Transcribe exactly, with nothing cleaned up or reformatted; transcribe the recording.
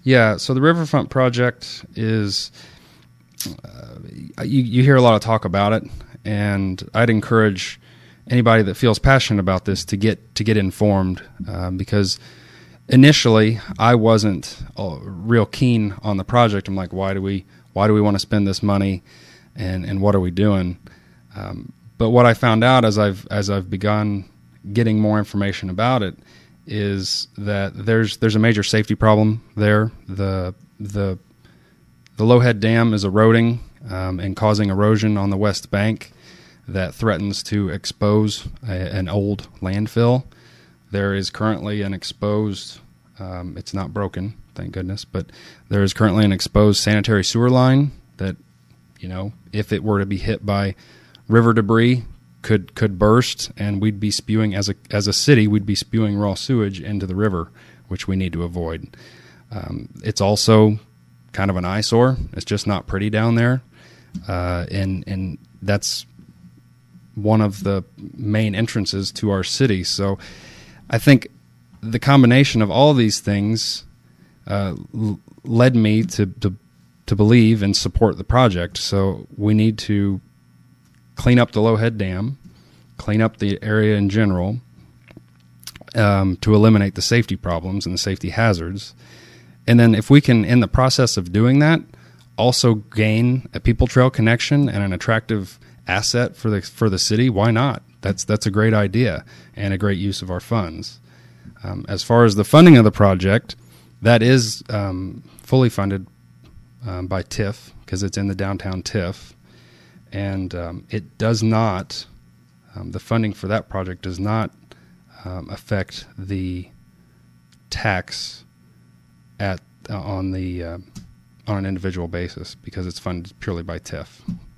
Yeah, so the Riverfront project is, uh, you, you hear a lot of talk about it, and I'd encourage anybody that feels passionate about this to get to get informed, um, because initially I wasn't uh, real keen on the project. I'm like, why do we why do we want to spend this money, and, and what are we doing? Um, but what I found out as I've as I've begun getting more information about it is that there's there's a major safety problem there. The the the Lowhead Dam is eroding um, and causing erosion on the west bank that threatens to expose a, an old landfill. There is currently an exposed, um, it's not broken, thank goodness, but there is currently an exposed sanitary sewer line that, you know, if it were to be hit by river debris, could could burst, and we'd be spewing, as a as a city, we'd be spewing raw sewage into the river, which we need to avoid. Um, it's also kind of an eyesore. It's just not pretty down there, uh, and and that's one of the main entrances to our city. So I think the combination of all these things uh, l- led me to, to to believe and support the project. So we need to clean up the Lowhead Dam, clean up the area in general, um, to eliminate the safety problems and the safety hazards. And then if we can, in the process of doing that, also gain a people trail connection and an attractive asset for the for the city, why not? That's that's a great idea and a great use of our funds. Um, as far as the funding of the project, that is um, fully funded um, by T I F, because it's in the downtown T I F. And um, it does not, um, the funding for that project does not um, affect the tax at uh, on the uh, on an individual basis, because it's funded purely by T I F.